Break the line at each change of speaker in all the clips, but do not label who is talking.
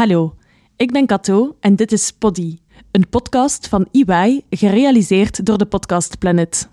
Hallo, ik ben Kato en dit is Poddy, een podcast van EY, gerealiseerd door de Podcast Planet.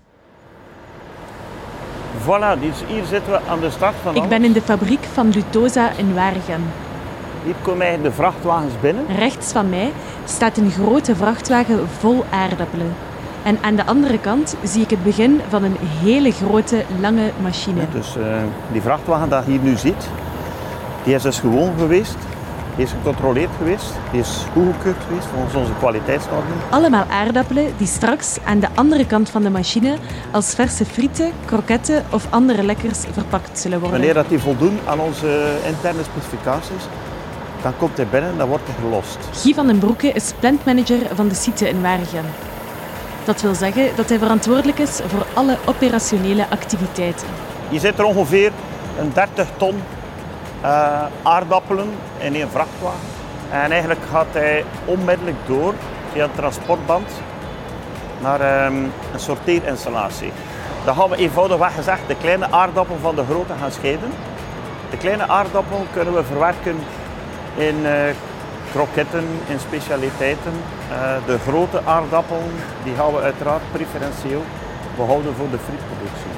Voilà, dus hier zitten we aan de start van
Ik ben in de fabriek van Lutosa in Waregem.
Hier komen eigenlijk de vrachtwagens binnen.
Rechts van mij staat een grote vrachtwagen vol aardappelen. En aan de andere kant zie ik het begin van een hele grote, lange machine.
Ja, dus die vrachtwagen dat je hier nu ziet, die is dus gewoon geweest. Die is gecontroleerd geweest. Die is goedgekeurd geweest volgens onze kwaliteitsnormen.
Allemaal aardappelen die straks aan de andere kant van de machine als verse frieten, kroketten of andere lekkers verpakt zullen worden.
Wanneer dat die voldoen aan onze interne specificaties, dan komt hij binnen en dan wordt hij gelost.
Guy van den Broeke is plantmanager van de site in Waregem. Dat wil zeggen dat hij verantwoordelijk is voor alle operationele activiteiten.
Hier zit er ongeveer een 30 ton aardappelen in één vrachtwagen. En eigenlijk gaat hij onmiddellijk door via een transportband naar een sorteerinstallatie. Dan gaan we eenvoudigweg gezegd de kleine aardappel van de grote gaan scheiden. De kleine aardappel kunnen we verwerken in kroketten, in specialiteiten. De grote aardappel die gaan we uiteraard preferentieel behouden voor de frietproductie.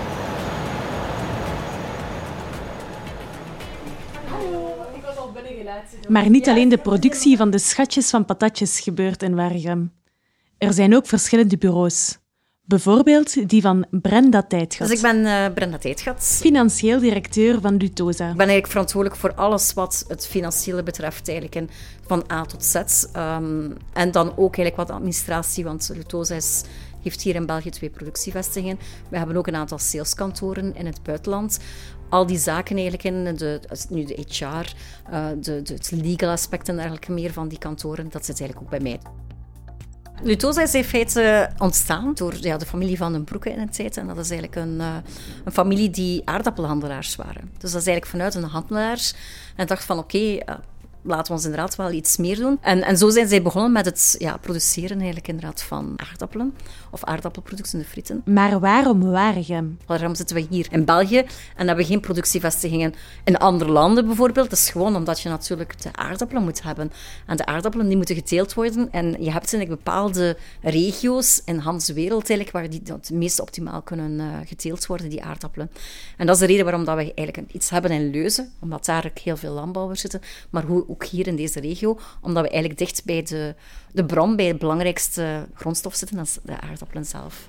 Maar niet alleen de productie van de schatjes van patatjes gebeurt in Waregem. Er zijn ook verschillende bureaus. Bijvoorbeeld die van Brenda Tijdgat.
Dus ik ben Brenda Tijdgat.
Financieel directeur van Lutosa.
Ik ben eigenlijk verantwoordelijk voor alles wat het financiële betreft, eigenlijk van A tot Z. En dan ook eigenlijk wat administratie, want Lutosa heeft hier in België 2 productievestigingen. We hebben ook een aantal saleskantoren in het buitenland. Al die zaken eigenlijk in, de HR, het legal aspect en dergelijke meer van die kantoren, dat zit eigenlijk ook bij mij. Lutosa is in feite ontstaan door de familie van den Broeke in een tijd. En dat is eigenlijk een familie die aardappelhandelaars waren. Dus dat is eigenlijk vanuit een handelaars. En dacht van oké, laten we ons inderdaad wel iets meer doen. En zo zijn zij begonnen met het produceren eigenlijk inderdaad van aardappelen. Of aardappelproducten, de frieten.
Maar waarom Waregem?
Waarom zitten we hier in België en hebben we geen productievestigingen in andere landen bijvoorbeeld? Dat is gewoon omdat je natuurlijk de aardappelen moet hebben. En de aardappelen die moeten geteeld worden. En je hebt eigenlijk bepaalde regio's in de wereld eigenlijk, waar die het meest optimaal kunnen geteeld worden, die aardappelen. En dat is de reden waarom dat we eigenlijk iets hebben in Leuzen, omdat daar ook heel veel landbouwers zitten. Maar ook hier in deze regio, omdat we eigenlijk dicht bij de bron, bij het belangrijkste grondstof zitten, dat is de aardappelen zelf.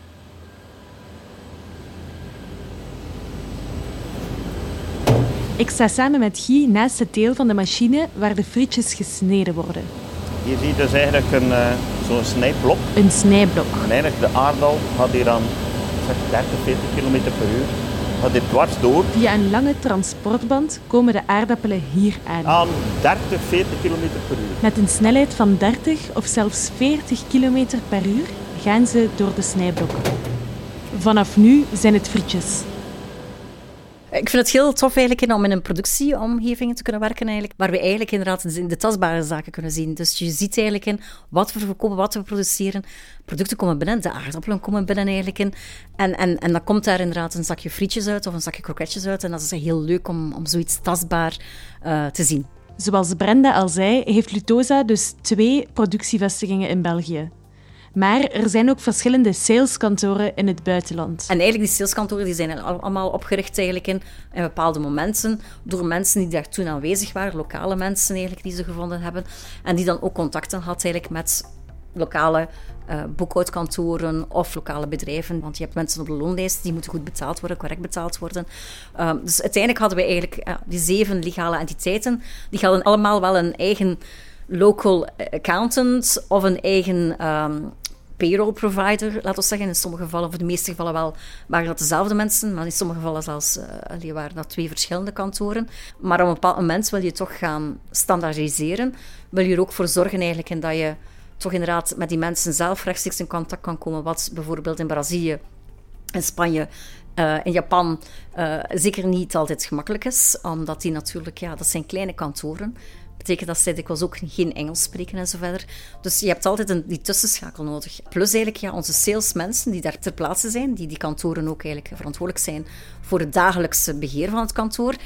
Ik sta samen met Guy naast het deel van de machine waar de frietjes gesneden worden.
Hier zie je dus eigenlijk zo'n snijblok.
Een snijblok.
En eigenlijk de aardappel gaat hier aan 30, 40 km per uur. Gaat dit dwars door.
Via een lange transportband komen de aardappelen hier aan.
Aan 30, 40 km per uur.
Met een snelheid van 30 of zelfs 40 km per uur gaan ze door de snijblokken. Vanaf nu zijn het frietjes.
Ik vind het heel tof eigenlijk om in een productieomgeving te kunnen werken, eigenlijk, waar we eigenlijk inderdaad de tastbare zaken kunnen zien. Dus je ziet eigenlijk in wat we verkopen, wat we produceren. Producten komen binnen, de aardappelen komen binnen eigenlijk in. En dan komt daar inderdaad een zakje frietjes uit of een zakje kroketjes uit. En dat is heel leuk om zoiets tastbaar te zien.
Zoals Brenda al zei, heeft Lutosa dus 2 productievestigingen in België. Maar er zijn ook verschillende saleskantoren in het buitenland.
En eigenlijk die saleskantoren die zijn allemaal opgericht eigenlijk in bepaalde momenten door mensen die daar toen aanwezig waren, lokale mensen eigenlijk die ze gevonden hebben en die dan ook contacten had eigenlijk met lokale boekhoudkantoren of lokale bedrijven. Want je hebt mensen op de loonlijst, die moeten goed betaald worden, correct betaald worden. Dus uiteindelijk hadden we eigenlijk die 7 legale entiteiten. Die hadden allemaal wel een eigen local accountant of een eigen payroll provider, laten we zeggen. In sommige gevallen, of in de meeste gevallen wel, waren dat dezelfde mensen, maar in sommige gevallen zelfs waren dat 2 verschillende kantoren. Maar op een bepaald moment wil je toch gaan standaardiseren. Wil je er ook voor zorgen eigenlijk en dat je toch inderdaad met die mensen zelf rechtstreeks in contact kan komen, wat bijvoorbeeld in Brazilië, in Spanje, in Japan zeker niet altijd gemakkelijk is, omdat die natuurlijk, dat zijn kleine kantoren. betekent dat zij dikwijls ook geen Engels spreken en zo verder. Dus je hebt altijd die tussenschakel nodig. Plus eigenlijk onze salesmensen die daar ter plaatse zijn, die kantoren ook eigenlijk verantwoordelijk zijn voor het dagelijkse beheer van het kantoor,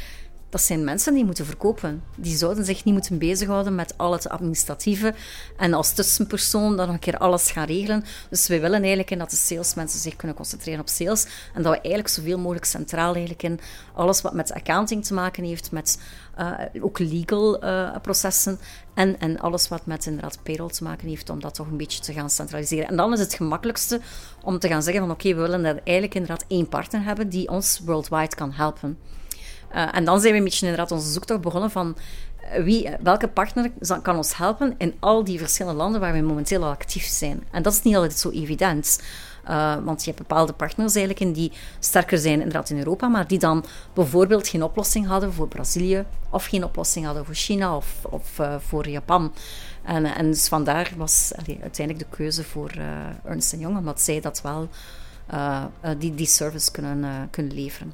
dat zijn mensen die moeten verkopen. Die zouden zich niet moeten bezighouden met al het administratieve en als tussenpersoon dan nog een keer alles gaan regelen. Dus wij willen eigenlijk dat de salesmensen zich kunnen concentreren op sales en dat we eigenlijk zoveel mogelijk centraal eigenlijk in alles wat met accounting te maken heeft, met ook legal processen en alles wat met inderdaad payroll te maken heeft, om dat toch een beetje te gaan centraliseren. En dan is het gemakkelijkste om te gaan zeggen van oké, we willen dat eigenlijk inderdaad één partner hebben die ons worldwide kan helpen. En dan zijn we een beetje inderdaad onze zoektocht begonnen van welke partner kan ons helpen in al die verschillende landen waar we momenteel al actief zijn. En dat is niet altijd zo evident. Want je hebt bepaalde partners eigenlijk in die sterker zijn inderdaad in Europa, maar die dan bijvoorbeeld geen oplossing hadden voor Brazilië of geen oplossing hadden voor China of voor Japan. En dus vandaar was uiteindelijk de keuze voor Ernst & Young, omdat zij dat wel die service kunnen leveren.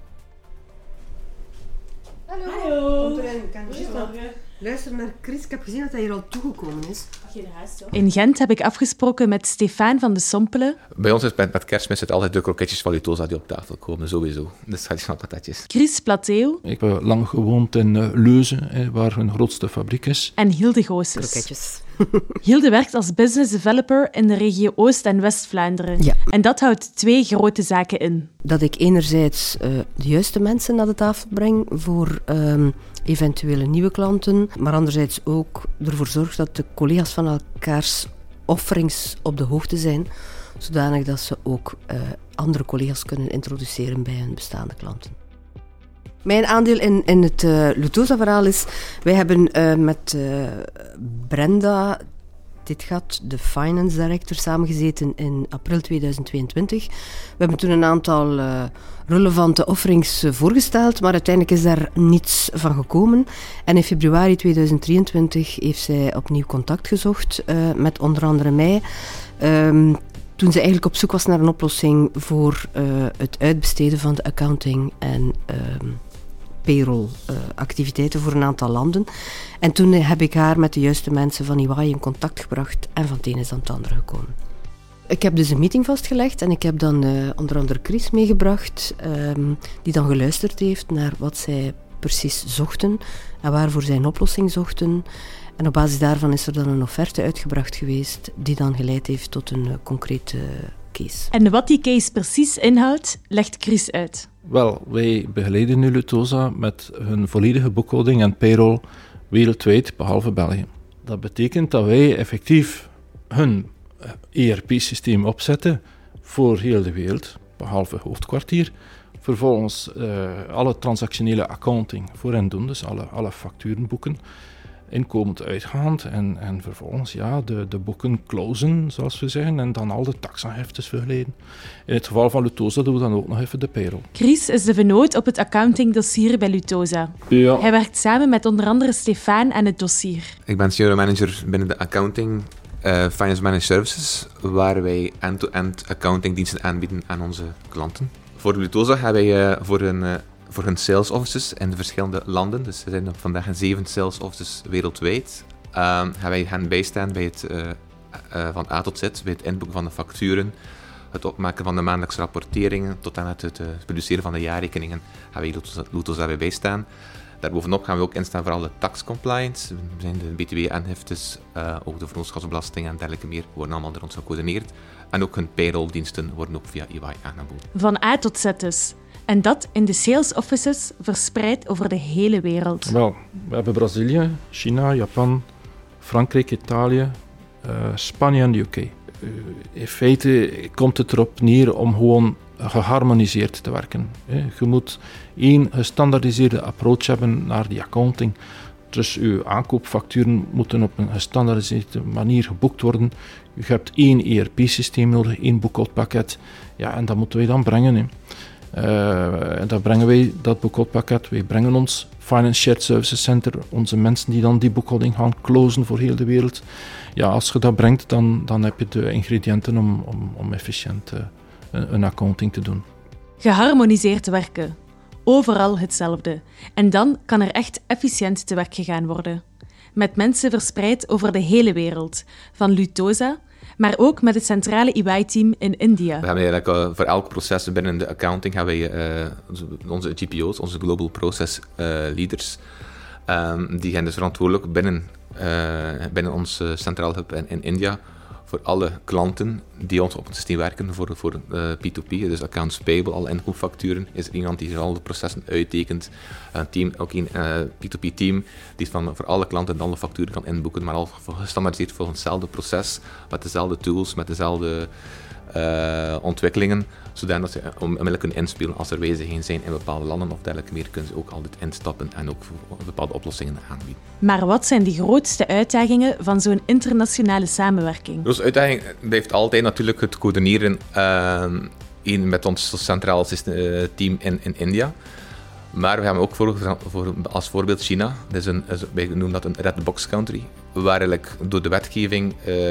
Hallo. Luister naar Chris. Ik heb gezien dat hij hier al toegekomen is.
In Gent heb ik afgesproken met Stefaan van de Sompelen.
Bij ons is met Kerstmis het altijd de kroketjes van Lutosa die op tafel komen, sowieso. De traditionele patatjes.
Chris Plateeuw.
Ik heb lang gewoond in Leuze, waar hun grootste fabriek is.
En Hilde Goossens.
Kroketjes.
Hilde werkt als business developer in de regio Oost- en West-Vlaanderen.
Ja.
En dat houdt 2 grote zaken in.
Dat ik enerzijds de juiste mensen naar de tafel breng voor eventuele nieuwe klanten, maar anderzijds ook ervoor zorg dat de collega's van elkaars offerings op de hoogte zijn, zodanig dat ze ook andere collega's kunnen introduceren bij hun bestaande klanten. Mijn aandeel in het Lutosa-verhaal is, wij hebben met Brenda Ditgat, de finance director, samengezeten in april 2022. We hebben toen een aantal relevante offerings voorgesteld, maar uiteindelijk is daar niets van gekomen. En in februari 2023 heeft zij opnieuw contact gezocht met onder andere mij. Toen ze eigenlijk op zoek was naar een oplossing voor het uitbesteden van de accounting en payroll-activiteiten voor een aantal landen. En toen heb ik haar met de juiste mensen van EY in contact gebracht en van het een is aan het andere gekomen. Ik heb dus een meeting vastgelegd en ik heb dan onder andere Chris meegebracht, die dan geluisterd heeft naar wat zij precies zochten en waarvoor zij een oplossing zochten. En op basis daarvan is er dan een offerte uitgebracht geweest die dan geleid heeft tot een concrete case.
En wat die case precies inhoudt, legt Chris uit.
Wel, wij begeleiden nu Lutosa met hun volledige boekhouding en payroll wereldwijd, behalve België. Dat betekent dat wij effectief hun ERP-systeem opzetten voor heel de wereld, behalve hoofdkwartier. Vervolgens alle transactionele accounting voor hen doen, dus alle facturen boeken, inkomend, uitgaand en vervolgens de boeken closen, zoals we zeggen, en dan al de taxaheftes verleden. In het geval van Lutosa doen we dan ook nog even de payroll.
Chris is de vennoot op het accountingdossier bij Lutosa.
Ja.
Hij werkt samen met onder andere Stefaan aan het dossier.
Ik ben senior manager binnen de accounting, finance managed services, waar wij end-to-end accountingdiensten aanbieden aan onze klanten. Voor Lutosa hebben wij voor hun sales offices in de verschillende landen, dus er zijn vandaag 7 sales offices wereldwijd, gaan wij hen bijstaan bij het van A tot Z, bij het inboeken van de facturen, het opmaken van de maandelijkse rapporteringen, tot aan het produceren van de jaarrekeningen, gaan wij Lutosa daarbij bijstaan. Daarbovenop gaan we ook instaan voor alle tax compliance, zijn de btw-aangiftes, ook de vennootschapsbelasting en dergelijke meer, worden allemaal door ons gecoördineerd. En ook hun payroll-diensten worden ook via EY aangeboden.
Van A tot Z dus. En dat in de sales offices verspreid over de hele wereld.
Wel, we hebben Brazilië, China, Japan, Frankrijk, Italië, Spanje en de UK. In feite komt het erop neer om gewoon geharmoniseerd te werken. Je moet één gestandaardiseerde approach hebben naar die accounting. Dus uw aankoopfacturen moeten op een gestandaardiseerde manier geboekt worden. Je hebt één ERP-systeem nodig, één boekhoudpakket. Ja, en dat moeten wij dan brengen. En dan brengen wij dat boekhoudpakket. Wij brengen ons Finance Shared Services Center, onze mensen die dan die boekhouding gaan closen voor heel de wereld. Ja, als je dat brengt, dan heb je de ingrediënten om efficiënt een accounting te doen.
Geharmoniseerd werken. Overal hetzelfde. En dan kan er echt efficiënt te werk gegaan worden. met mensen verspreid over de hele wereld, van Lutosa, maar ook met het centrale EY-team in India.
We hebben eigenlijk voor elk proces binnen de accounting hebben wij onze GPO's, onze Global Process Leaders. Die zijn dus verantwoordelijk binnen ons centraal hub in India voor alle klanten die ons op het systeem werken voor P2P, dus accounts payable, alle inkoopfacturen. Is er iemand die al de processen uittekent, een team, ook een P2P-team die voor alle klanten dan de facturen kan inboeken, maar al gestandaardiseerd volgens hetzelfde proces, met dezelfde tools, met dezelfde ontwikkelingen, zodat ze onmiddellijk kunnen inspelen als er wijzigingen zijn in bepaalde landen of dergelijke meer, kunnen ze ook altijd instappen en ook bepaalde oplossingen aanbieden.
Maar wat zijn de grootste uitdagingen van zo'n internationale samenwerking?
De uitdaging blijft altijd natuurlijk het coördineren met ons centraal team in India. Maar we hebben ook als voorbeeld China. Wij noemen dat een red box country, waar eigenlijk door de wetgeving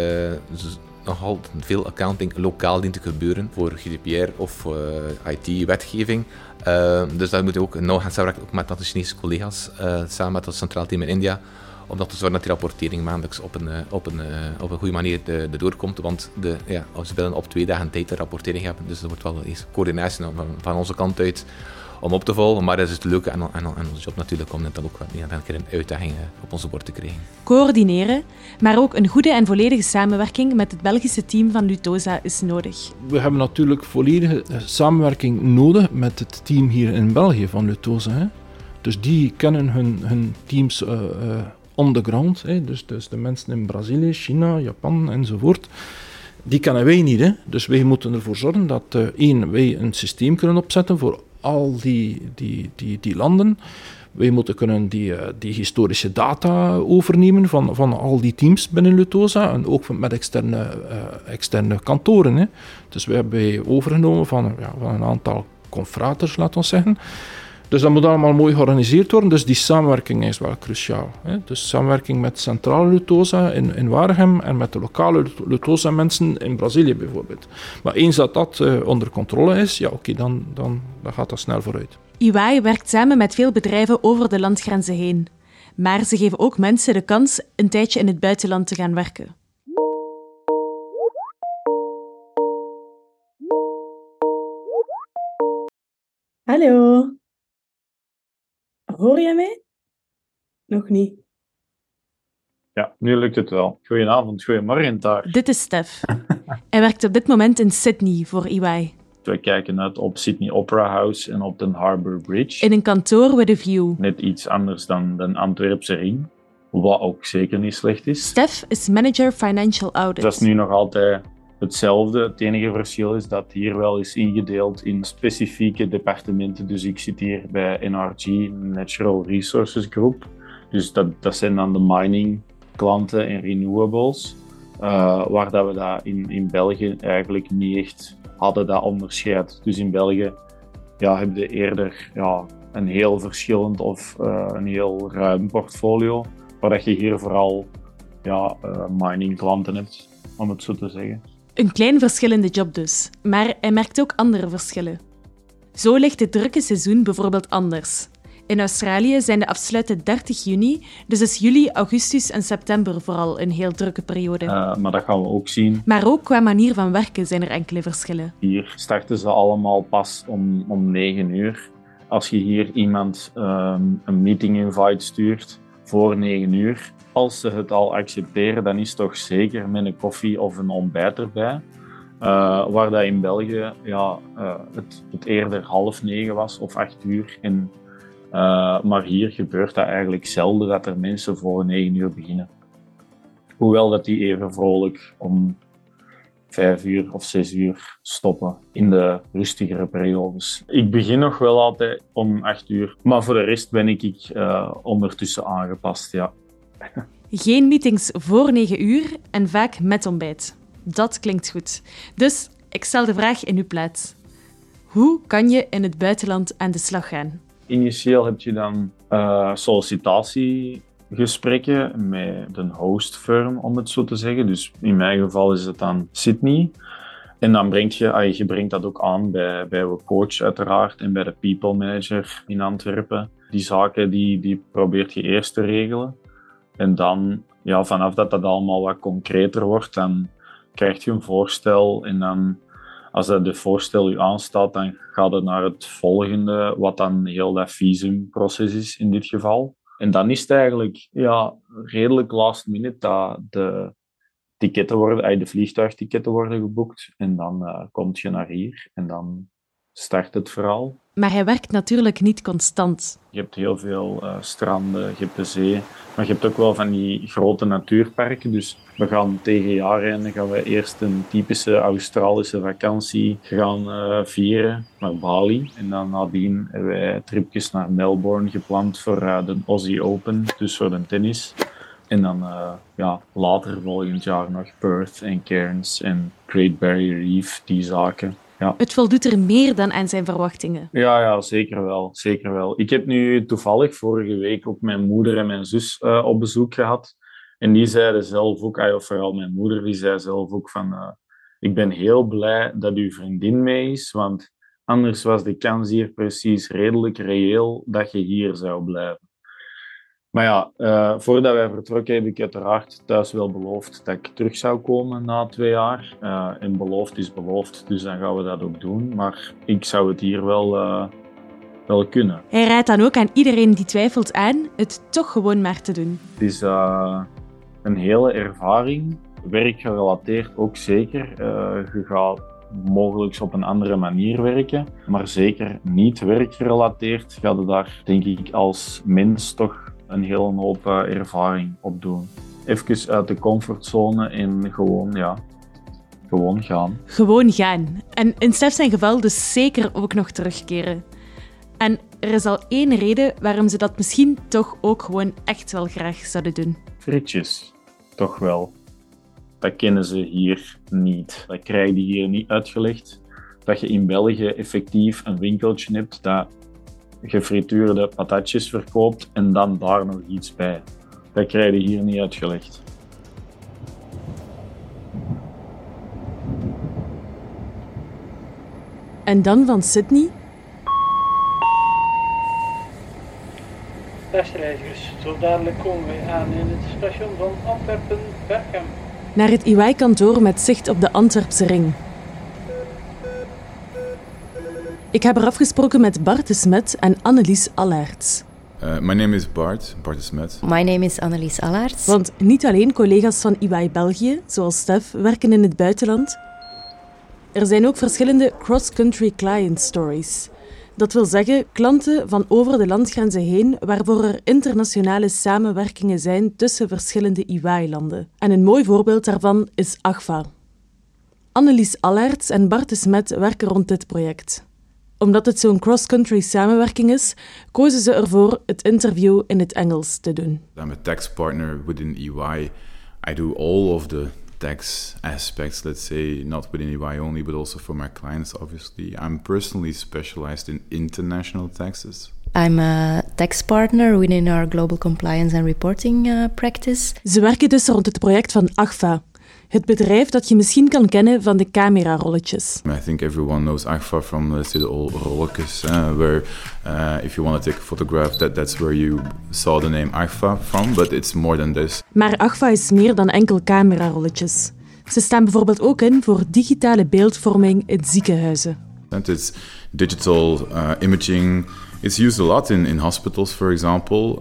nogal veel accounting lokaal dient te gebeuren voor GDPR of IT-wetgeving. Dus daar moeten we ook nauw gaan samenwerken ook met de Chinese collega's, samen met het centraal team in India, om dat te zorgen dat die rapportering maandelijks op een goede manier erdoor komt. Want ze willen op 2 dagen tijd de rapportering hebben, dus er wordt wel eens coördinatie van onze kant uit om op te volgen, maar dat is het leuke aan onze job natuurlijk, om net dan ook een keer een uitdaging op onze bord te krijgen.
Coördineren, maar ook een goede en volledige samenwerking met het Belgische team van Lutosa is nodig.
We hebben natuurlijk volledige samenwerking nodig met het team hier in België van Lutosa. Hè. Dus die kennen hun teams on the ground, hè. Dus de mensen in Brazilië, China, Japan enzovoort. Die kennen wij niet. Hè. Dus wij moeten ervoor zorgen dat wij een systeem kunnen opzetten voor al die landen. Wij moeten kunnen die historische data overnemen van al die teams binnen Lutosa en ook met externe kantoren. Hè. Dus we hebben overgenomen van een aantal confraters, laten we zeggen. Dus dat moet allemaal mooi georganiseerd worden. Dus die samenwerking is wel cruciaal. Hè. Dus samenwerking met centrale Lutosa in Waregem en met de lokale Lutosa mensen in Brazilië bijvoorbeeld. Maar eens dat onder controle is, dan gaat dat snel vooruit.
EY werkt samen met veel bedrijven over de landgrenzen heen. Maar ze geven ook mensen de kans een tijdje in het buitenland te gaan werken.
Hallo. Hoor je mij? Nog niet.
Ja, nu lukt het wel. Goedenavond, goedemorgen daar.
Dit is Stef. Hij werkt op dit moment in Sydney voor EY.
We kijken uit op Sydney Opera House en op de Harbour Bridge.
In een kantoor with a view.
Net iets anders dan de Antwerpse ring, wat ook zeker niet slecht is.
Stef is manager Financial Audit.
Dat is nu nog altijd hetzelfde. Het enige verschil is dat hier wel is ingedeeld in specifieke departementen. Dus ik zit hier bij NRG, Natural Resources Group. Dus dat zijn dan de mining klanten en renewables. Waar dat we dat in België eigenlijk niet echt hadden dat onderscheid. Dus in België heb je eerder een heel verschillend of een heel ruim portfolio. Waar dat je hier vooral mining klanten hebt, om het zo te zeggen.
Een klein verschil in de job dus, maar hij merkt ook andere verschillen. Zo ligt het drukke seizoen bijvoorbeeld anders. In Australië zijn de afsluiten 30 juni, dus is juli, augustus en september vooral een heel drukke periode.
Maar dat gaan we ook zien.
Maar ook qua manier van werken zijn er enkele verschillen.
Hier starten ze allemaal pas om 9 uur. Als je hier iemand een meeting invite stuurt voor 9 uur, als ze het al accepteren, dan is het toch zeker met een koffie of een ontbijt erbij. Waar dat in België het eerder 8:30 was of 8 uur. Maar hier gebeurt dat eigenlijk zelden dat er mensen voor 9 uur beginnen. Hoewel dat die even vrolijk om 5 uur of 6 uur stoppen in de rustigere periodes. Ik begin nog wel altijd om 8 uur, maar voor de rest ben ik ondertussen aangepast, ja.
Geen meetings voor 9 uur en vaak met ontbijt. Dat klinkt goed. Dus ik stel de vraag in uw plaats. Hoe kan je in het buitenland aan de slag gaan?
Initieel heb je dan sollicitatiegesprekken met een hostfirm, om het zo te zeggen. Dus in mijn geval is het dan Sydney. En dan brengt je brengt dat ook aan bij de coach uiteraard en bij de people manager in Antwerpen. Die zaken die probeert je eerst te regelen. En dan, vanaf dat allemaal wat concreter wordt, dan krijg je een voorstel. En dan, als dat voorstel je aanstaat, dan gaat het naar het volgende, wat dan heel dat visumproces is in dit geval. En dan is het eigenlijk redelijk last minute dat de vliegtuigticketten worden geboekt. En dan kom je naar hier en dan start het verhaal.
Maar hij werkt natuurlijk niet constant.
Je hebt heel veel stranden, je hebt de zee, maar je hebt ook wel van die grote natuurparken. Dus we gaan tegen jaareinde gaan we eerst een typische Australische vakantie gaan vieren naar Bali. En dan nadien hebben wij tripjes naar Melbourne gepland voor de Aussie Open, dus voor de tennis. En dan later volgend jaar nog Perth en Cairns en Great Barrier Reef, die zaken. Ja.
Het voldoet er meer dan aan zijn verwachtingen.
Ja, zeker wel. Zeker wel. Ik heb nu toevallig vorige week ook mijn moeder en mijn zus op bezoek gehad. En die zeiden zelf ook, of vooral mijn moeder, die zei zelf ook van ik ben heel blij dat uw vriendin mee is, want anders was de kans hier precies redelijk reëel dat je hier zou blijven. Maar voordat wij vertrokken heb ik uiteraard thuis wel beloofd dat ik terug zou komen na 2 jaar. En beloofd is beloofd, dus dan gaan we dat ook doen. Maar ik zou het hier wel kunnen.
Hij raadt dan ook aan iedereen die twijfelt aan het toch gewoon maar te doen.
Het is een hele ervaring, werkgerelateerd ook zeker. Je gaat mogelijk op een andere manier werken, maar zeker niet werkgerelateerd ga je daar, denk ik, als mens toch een hele hoop ervaring op doen. Even uit de comfortzone en gewoon gaan.
Gewoon gaan. En in Stef zijn geval dus zeker ook nog terugkeren. En er is al 1 reden waarom ze dat misschien toch ook gewoon echt wel graag zouden doen.
Frietjes, toch wel. Dat kennen ze hier niet. Dat krijg je hier niet uitgelegd. Dat je in België effectief een winkeltje hebt dat gefrituurde patatjes verkoopt en dan daar nog iets bij. Dat krijg je hier niet uitgelegd.
En dan van Sydney.
Beste reizigers, zo dadelijk komen wij aan in het station van Antwerpen-Berchem.
Naar het EY-kantoor met zicht op de Antwerpse ring. Ik heb er afgesproken met Bart de Smet en Annelies Allaerts.
My name is Bart de Smet.
My name is Annelies Allaerts.
Want niet alleen collega's van EY België, zoals Stef, werken in het buitenland. Er zijn ook verschillende cross-country client stories. Dat wil zeggen, klanten van over de landgrenzen heen, waarvoor er internationale samenwerkingen zijn tussen verschillende EY-landen. En een mooi voorbeeld daarvan is Agfa. Annelies Allaerts en Bart de Smet werken rond dit project. Omdat het zo'n cross-country samenwerking is, kozen ze ervoor het interview in het Engels te doen.
I'm a tax partner within EY. I do all of the tax aspects, let's say, not within EY only, but also for my clients, obviously. I'm personally specialized in international taxes.
I'm a tax partner within our global compliance and reporting practice.
Ze werken dus rond het project van Agfa. Het bedrijf dat je misschien kan kennen van de camerarolletjes.
I think everyone knows Agfa from, let's say, the old rolletjes, where if you want to take a photograph, that's where you saw the name Agfa from, but it's more than this.
Maar Agfa is meer dan enkel camerarolletjes. Ze staan bijvoorbeeld ook in voor digitale beeldvorming in ziekenhuizen.
It's digital imaging. It's used a lot in hospitals, for example,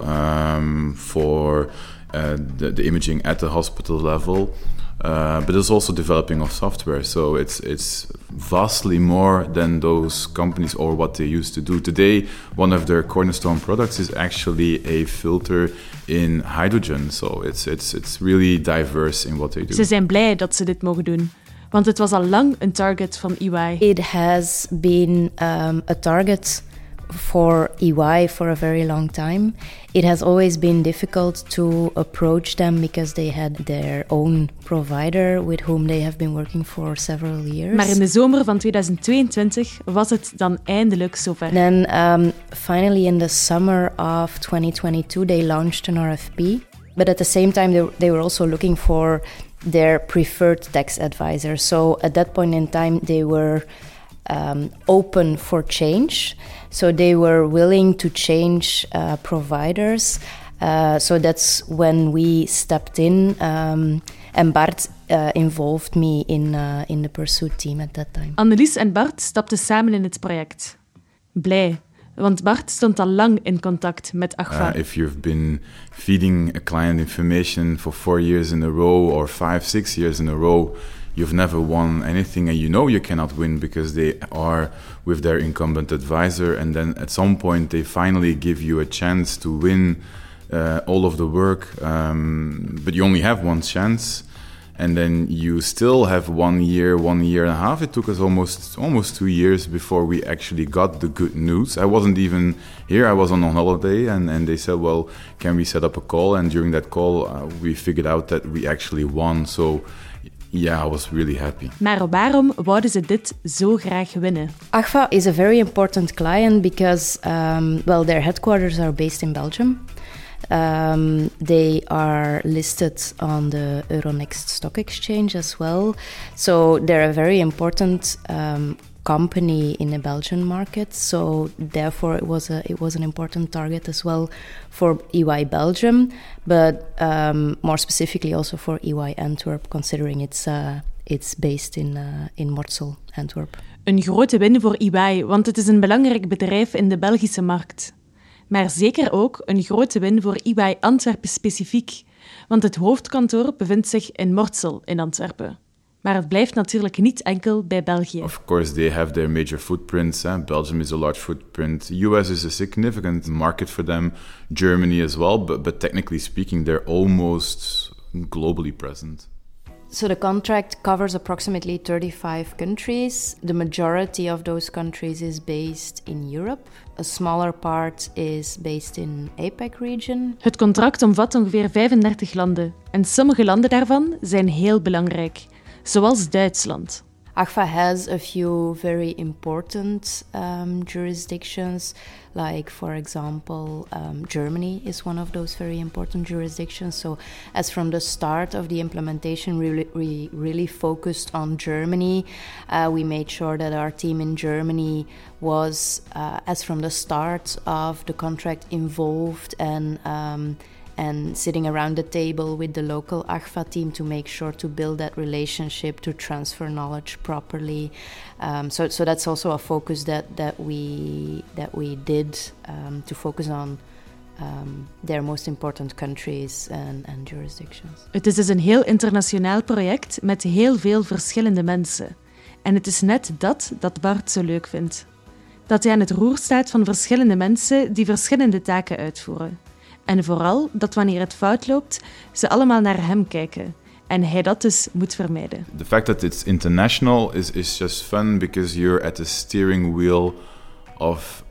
for the imaging at the hospital level. But it's also developing of software, so it's vastly more than those companies or what they used to do. Today, one of their cornerstone products is actually a filter in hydrogen, so it's really diverse in what they do.
Ze zijn blij dat ze dit mogen doen, want het was al lang een target van EY.
It has been a target for EY for a very long time. It has always been difficult to approach them because they had their own provider with whom they have been working for several years.
Maar in de zomer van 2022 was het dan eindelijk zover.
Then finally in the summer of 2022 they launched an RFP. But at the same time they were also looking for their preferred tax advisor. So at that point in time they were open for change. So they were willing to change providers So that's when we stepped in, and Bart involved me in the pursuit team at that time.
Annelies en Bart stapten samen in het project. Blij, want Bart stond al lang in contact met Agfa.
If you've been feeding a client information for 4 years in a row or 5, 6 years in a row, you've never won anything, and you know you cannot win because they are with their incumbent advisor, and then at some point they finally give you a chance to win all of the work, but you only have one chance, and then you still have 1 year, 1 year and a half. It took us almost 2 years before we actually got the good news. I wasn't even here, I was on holiday, and they said, well, can we set up a call? And during that call, we figured out that we actually won, so yeah, I was really happy.
Maar waarom wouden ze dit zo graag winnen?
Agfa is a very important client because, their headquarters are based in Belgium. They are listed on the Euronext Stock Exchange as well. So they're a very important company in the Belgian market. So therefore it was an important target as well for EY Belgium, but more specifically also for EY Antwerp, considering it's based in Mortsel, Antwerp.
Een grote win voor EY, want het is een belangrijk bedrijf in de Belgische markt. Maar zeker ook een grote win voor EY Antwerpen specifiek, want het hoofdkantoor bevindt zich in Mortsel in Antwerpen. Maar het blijft natuurlijk niet enkel bij België.
Of course, they have their major footprints. Belgium is a large footprint. US is a significant market for them. Germany as well, but technically speaking, they're almost globally present.
So the contract covers approximately 35 countries. The majority of those countries is based in Europe. A smaller part is based in APAC region.
Het contract omvat ongeveer 35 landen. En sommige landen daarvan zijn heel belangrijk, zoals Duitsland.
Agfa has a few very important jurisdictions, like, for example, Germany is one of those very important jurisdictions. So as from the start of the implementation, we really focused on Germany. We made sure that our team in Germany was, as from the start of the contract, involved and sitting around the table with the local Agfa team to make sure to build that relationship, to transfer knowledge properly. So that's also a focus that we did to focus on their most important countries and jurisdictions.
Het is dus een heel internationaal project met heel veel verschillende mensen. En het is net dat Bart zo leuk vindt. Dat hij aan het roer staat van verschillende mensen die verschillende taken uitvoeren. En vooral dat wanneer het fout loopt, ze allemaal naar hem kijken. En hij dat dus moet vermijden.
The fact that it's international is just fun because you're at the steering wheel of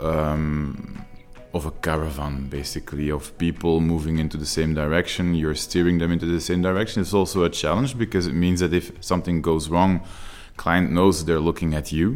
a caravan, basically, of people moving into the same direction. You're steering them into the same direction. It's also a challenge because it means that if something goes wrong, client knows they're looking at you.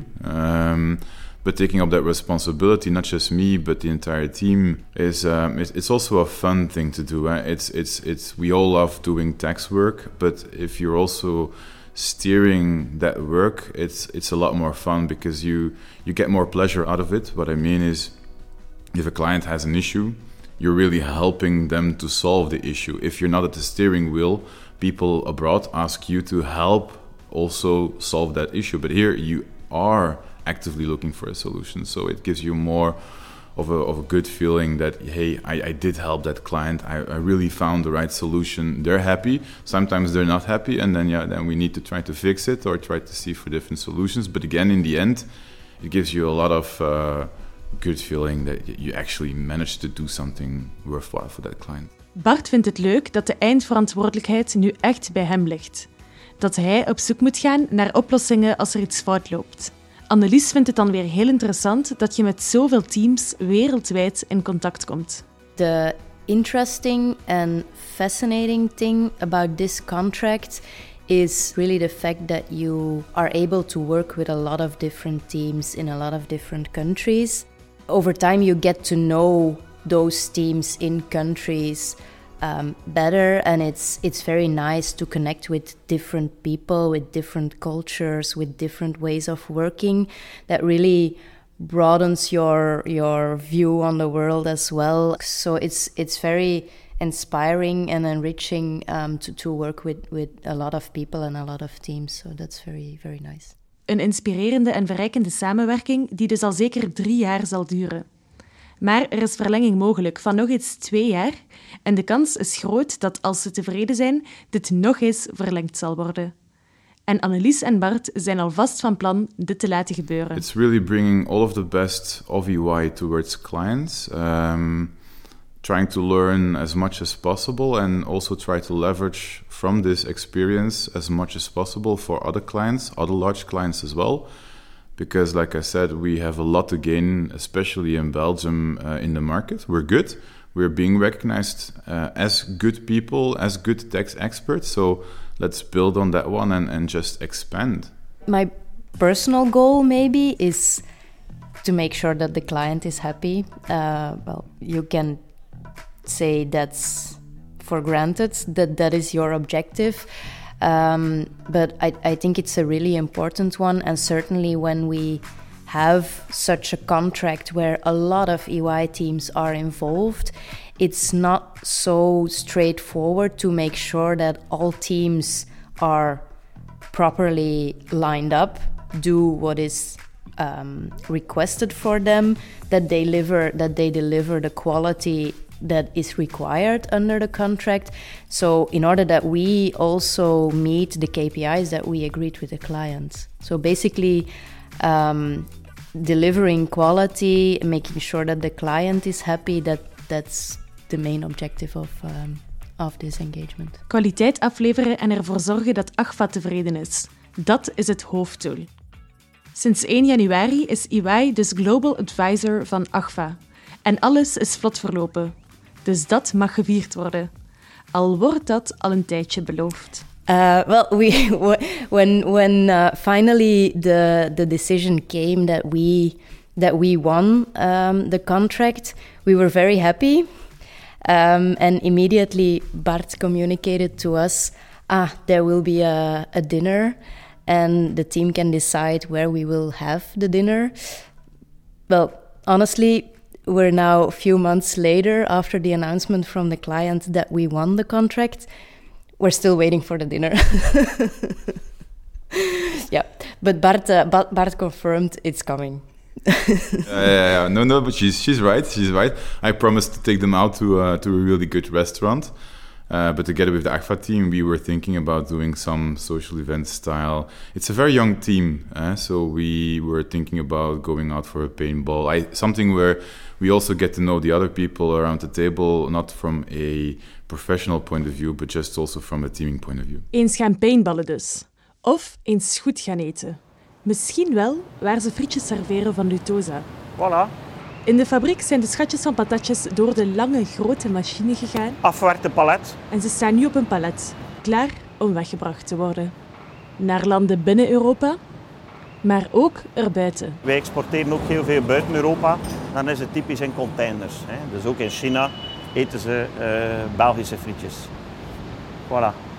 But taking up that responsibility, not just me, but the entire team, it's also a fun thing to do. We all love doing tax work, but if you're also steering that work, it's a lot more fun because you get more pleasure out of it. What I mean is, if a client has an issue, you're really helping them to solve the issue. If you're not at the steering wheel, people abroad ask you to help also solve that issue. But here you are actively looking for a solution, so it gives you more of a good feeling that, hey, I did help that client, I really found the right solution. They're happy, sometimes they're not happy, and then we need to try to fix it or try to see for different solutions. But again, in the end, it gives you a lot of good feeling that you actually managed to do something worthwhile for that client.
Bart vindt het leuk dat de eindverantwoordelijkheid nu echt bij hem ligt. Dat hij op zoek moet gaan naar oplossingen als er iets fout loopt. Annelies vindt het dan weer heel interessant dat je met zoveel teams wereldwijd in contact komt.
The interesting and fascinating thing about this contract is really the fact that you are able to work with a lot of different teams in a lot of different countries. Over time, you get to know those teams in countries better, and it's very nice to connect with different people, with different cultures, with different ways of working. That really broadens your view on the world as well. So it's very inspiring and enriching to work with a lot of people and a lot of teams. So that's very, very nice.
Een inspirerende en verrijkende samenwerking die dus al zeker 3 jaar zal duren. Maar er is verlenging mogelijk van nog eens 2 jaar en de kans is groot dat als ze tevreden zijn, dit nog eens verlengd zal worden. En Annelies en Bart zijn alvast van plan dit te laten gebeuren.
It's really bringing all of the best of EY towards clients, trying to learn as much as possible and also try to leverage from this experience as much as possible for other clients, other large clients as well. Because, like I said, we have a lot to gain, especially in Belgium, in the market. We're good. We're being recognized as good people, as good tax experts. So let's build on that one and just expand.
My personal goal maybe is to make sure that the client is happy. Well, you can say that's for granted, that is your objective. But I think it's a really important one, and certainly when we have such a contract where a lot of EY teams are involved, it's not so straightforward to make sure that all teams are properly lined up, do what is requested for them, that they deliver the quality that is required under the contract. So in order that we also meet the KPIs that we agreed with the clients. So basically delivering quality, making sure that the client is happy, that's the main objective of this engagement.
Kwaliteit afleveren en ervoor zorgen dat Agfa tevreden is. Dat is het hoofddoel. Sinds 1 januari is EY dus Global Advisor van Agfa. En alles is vlot verlopen. Dus dat mag gevierd worden. Al wordt dat al een tijdje beloofd.
Well, when finally the decision came that we won the contract, we were very happy. And immediately Bart communicated to us, there will be a dinner and the team can decide where we will have the dinner. Well, honestly, we're now a few months later after the announcement from the client that we won the contract. We're still waiting for the dinner. Yeah, but Bart confirmed it's coming.
Yeah. No, but she's right. She's right. I promised to take them out to a really good restaurant. But together with the Agfa team, we were thinking about doing some social event style. It's a very young team, so we were thinking about going out for a paintball. Something where we also get to know the other people around the table, not from a professional point of view, but just also from a teaming point of view.
Eens gaan paintballen dus. Of eens goed gaan eten. Misschien wel waar ze frietjes serveren van Lutosa.
Voilà.
In de fabriek zijn de schatjes van patatjes door de lange, grote machine gegaan.
Afgewerkte palet.
En ze staan nu op een palet, klaar om weggebracht te worden. Naar landen binnen Europa, maar ook erbuiten.
Wij exporteren ook heel veel buiten Europa. Dan is het typisch in containers. Dus ook in China eten ze Belgische frietjes. Voilà.